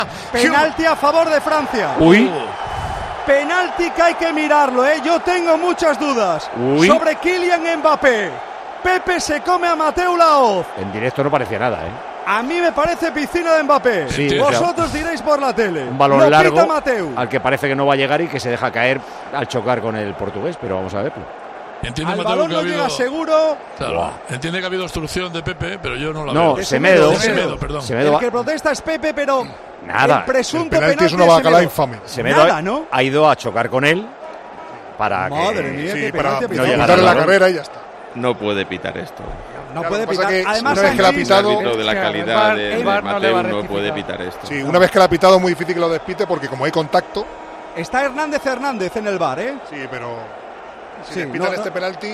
Penalti a favor de Francia. Uy. Penalti que hay que mirarlo, ¿eh? Yo tengo muchas dudas sobre Kylian Mbappé. Pepe se come a Mateu Laoz. En directo no parecía nada, ¿eh? A mí me parece piscina de Mbappé. Sí, vosotros diréis por la tele. Un balón largo Mateu, al que parece que no va a llegar y que se deja caer al chocar con el portugués, pero vamos a verlo. Entiende al Mateu balón que no llega seguro. Claro, entiende que ha habido obstrucción de Pepe, pero yo no la veo. No, Semedo, perdón. El que protesta es Pepe, pero nada. el presunto el penalti es una de bacala infame. Semedo nada, ¿no? ha ido a chocar con él para Madre mía, sí, qué para penalti no ha llegar pitado. en la carrera y ya está. No puede pitar esto. No Claro, puede lo que pasa pitar. es que Además, una vez que la ha Sanchís- pitado, El árbitro de la calidad de el VAR no le va a Mateu no rectificar. puede pitar esto. Sí, una vez que la ha pitado es muy difícil que lo despite porque como hay contacto. Está Hernández en el VAR, ¿eh? Sí, pero si Sí, les pitan no, este penalti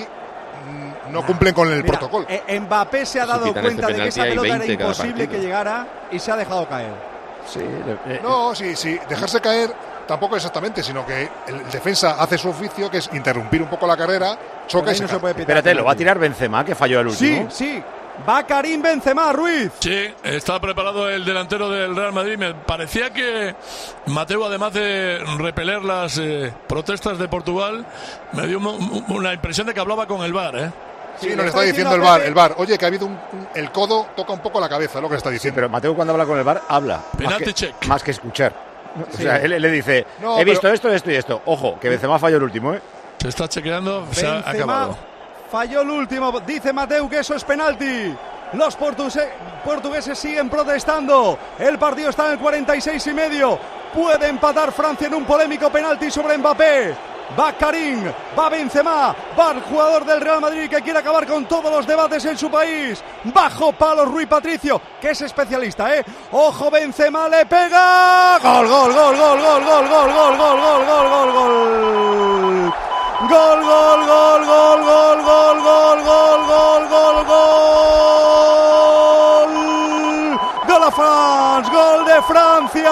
no cumplen con el Mira, protocolo. Mbappé se ha Si dado pitan cuenta este de que esa penalti, hay pelota era 20 cada imposible partido. que llegara y se ha dejado caer. Sí, No, sí, dejarse caer tampoco exactamente, sino que el defensa hace su oficio, que es interrumpir un poco la carrera, choca Pero y ahí se no cae. se puede pitar. Espérate, lo va a penalti. tirar Benzema, que falló el Sí, último. sí. Va Karim Benzema, Ruiz. Sí, está preparado el delantero del Real Madrid. Me parecía que Mateu, además de repeler las protestas de Portugal, me dio una impresión de que hablaba con el VAR, ¿eh? Sí, le nos está está diciendo diciendo a el VAR. Oye, que ha habido el codo toca un poco la cabeza, es lo que le está Sí, diciendo. pero Mateu cuando habla con el VAR habla. Penalti check. Más que escuchar. O sea, él le dice, No, he visto pero- esto, esto y esto. Ojo, que Benzema falló el último, ¿eh? Se está chequeando, se ha Benzema acabado. falló el último. Dice Mateu que eso es penalti. Los portugueses siguen protestando. El partido está en el 46,5. Puede empatar Francia en un polémico penalti sobre Mbappé. Va Karim, va Benzema, va el jugador del Real Madrid que quiere acabar con todos los debates en su país. Bajo palo Rui Patricio, que es especialista, ¿eh? Ojo, Benzema le pega. Gol, gol, gol, gol, gol, gol, gol, gol, gol, gol, gol, gol, gol. Gol, gol, gol, gol, gol, gol, gol, gol, gol, gol, gol. Gol a France, gol de Francia.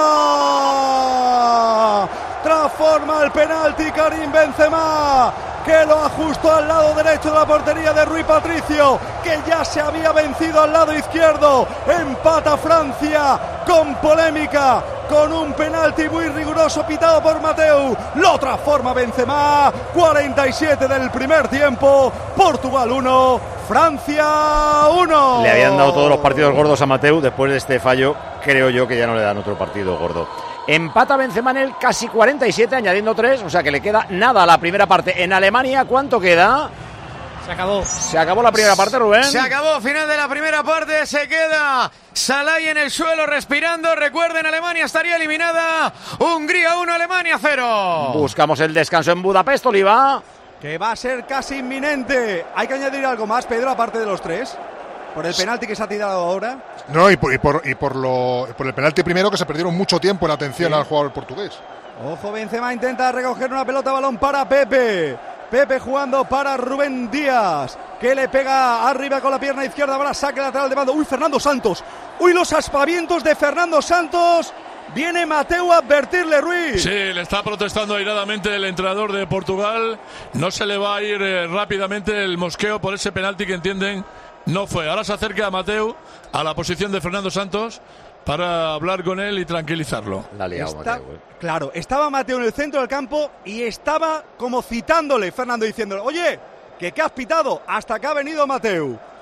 Transforma el penalti Karim Benzema, que lo ajustó al lado derecho de la portería de Rui Patricio, que ya se había vencido al lado izquierdo. Empata Francia con polémica, con un penalti muy riguroso pitado por Mateu. Lo transforma Benzema. 47 del primer tiempo. Portugal 1, Francia 1. Le habían dado todos los partidos gordos a Mateu. Después de este fallo, creo yo que ya no le dan otro partido gordo. Empata Benzema en el casi 47, añadiendo 3, o sea que le queda nada a la primera parte. En Alemania, ¿cuánto queda? Se acabó. Se acabó la primera parte, Rubén. Se acabó, final de la primera parte, se queda Salai en el suelo respirando. Recuerden, Alemania estaría eliminada. Hungría 1, Alemania 0. Buscamos el descanso en Budapest, Oliva. Que va a ser casi inminente. Hay que añadir algo más, Pedro, aparte de los 3. Por el penalti que se ha tirado ahora. No, y por el penalti primero, que se perdieron mucho tiempo en atención al jugador portugués. Ojo, Benzema intenta recoger una pelota, balón para Pepe. Pepe jugando para Rubén Díaz, que le pega arriba con la pierna izquierda. Ahora saque lateral de banda. Uy, Fernando Santos. Uy, los aspavientos de Fernando Santos. Viene Mateu a advertirle, Ruiz. Sí, le está protestando airadamente el entrenador de Portugal. No se le va a ir rápidamente el mosqueo por ese penalti que entienden no fue. Ahora se acerca a Mateu a la posición de Fernando Santos para hablar con él y tranquilizarlo. La ha liado Mateu. Claro, estaba Mateu en el centro del campo y estaba como citándole Fernando, diciéndole, oye, que has pitado, hasta que ha venido Mateu.